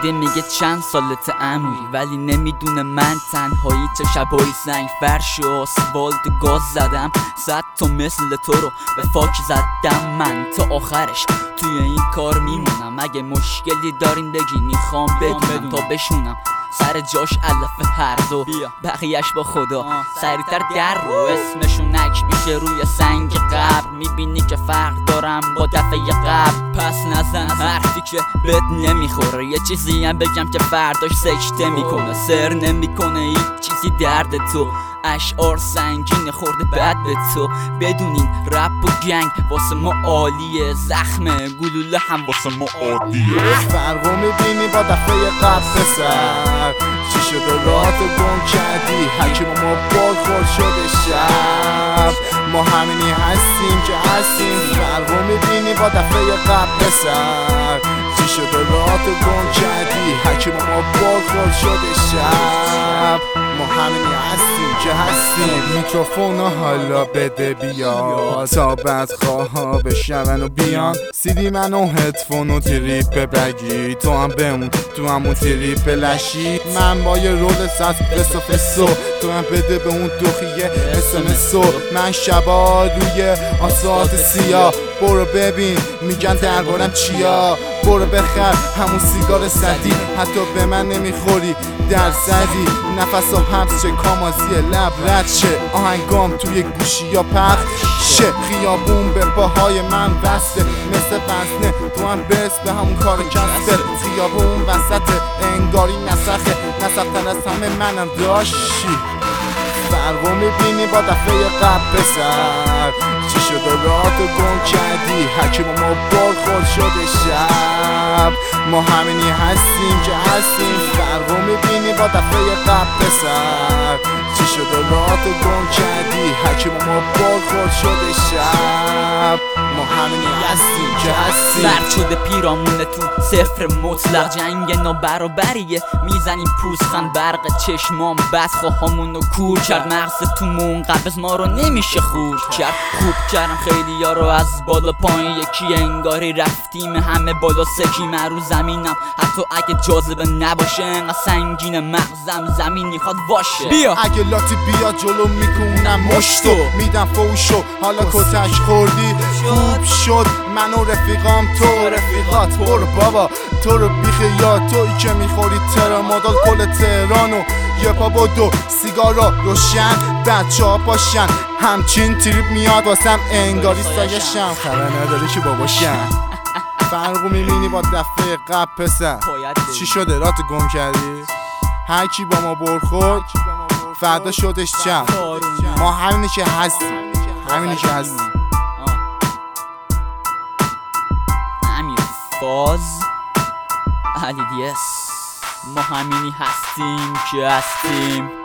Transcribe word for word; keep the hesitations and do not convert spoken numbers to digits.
اومده میگه چند سالت عمویی، ولی نمیدونه من تنهایی چه شبایی سنگ فرش و آسفالت گاز زدم. صد تا مثل تو رو به فاک زدم من، تا آخرش توی این کار میمونم. اگه مشکلی دارین بگین میخوام بدونم تا بشونم سر جاش علف هرز و بقیهش با خدا. سریعتر در رو اسمشون نک میشه روی سنگ قبر، میبینی که فرق دارم با دفعه قبل. پس نزن حرفی که بد نمیخوره، یه چیزی هم بگم که فرداش سکته میکنه. سر نمیکنه هیچ چیزی درد تو، اشعار سنگین خورده بد به تو. بدونین رپ و گنگ واسه ما عالیه، زخم گلوله هم واسه ما عادیه. فرقو میبینی با دفعه قبل پسر، چی شده راه تو گم کردی؟ حکیم ما بال خورد شده شب، ما همینی هستیم که هستیم. فرقو میبینی با دفعه قبل پسر، چی شده راه تو گم کردی؟ حکیم ما بال خورد شده شب، ما همینی هستیم که هستیم. میکروفون حالا بده بیا تا بعد خواه بشنون و بیان. سیدی من و هدفون و تریپ بگی، تو هم بمون تو همون تریپ لشی. من با یه رول ساز فسو فسو، تو هم بده به اون دوخیه اسمسو. من شبا روی آسات سیاه، برو ببین میگن دربارم چیا. برو بخر همون سیگار صدی، حتی به من نمیخوری در زدی. نفس و حبس چه کامازی لب رد شه، آهنگام توی گوشی یا پخ شه. خیابون به پاهای من وسته مثل وزنه، تو هم برس به همون کار کسته. خیابون وسط انگاری نسخه، نسختن از همه منم داشتی. فرقو میبینی با دفعه قبل پسر، چی شده راه تو گم کردی؟ حکیم ما بال خورد شده شب، ما همینی هستیم که هستیم. فرقو میبینی با دفعه قبل پسر، چی شده راه تو گم کردی؟ حکیم ما بال خورد شده شب، ما همینی هستیم که هستیم. سرد شده پیرامونه تو صفر مطلق، جنگ نابرابریه میزنیم پوزخند برق چشمام. بس خواهامونو کور کرد مغز تو مون، قبض ما رو نمیشه خورد کرد. خوب کردم خیلی ها رو از بالا پایین یکی، انگاری رفتیم همه بالا سکی. من رو زمینم حتی اگه جاذبه نباشه، انقدر سنگین مغزم زمینی خواد باشه. بیا اگه لاتی بیا جلو میکنم مشتو، میدم فوشو حالا کتش خوردی. خوب شد من و رفیقام تو رفیقات، برو بابا تو رو بیخیال. تویی که میخوری ترامادال کل تهرانو، یه پا بدو سیگارا روشن بچه ها باشن. همچین تریپ میاد واسم انگاری سایشم، خبر نداری که باباشم. فرقو میبینی با دفعه قبل پسر، چی شده رات گم کردی؟ هر کی با ما برخورد فردا شدش چم، ما همینی که هستیم، همینی که هستیم. امیر فاز علی دیس، ما همینی هستیم که هستیم.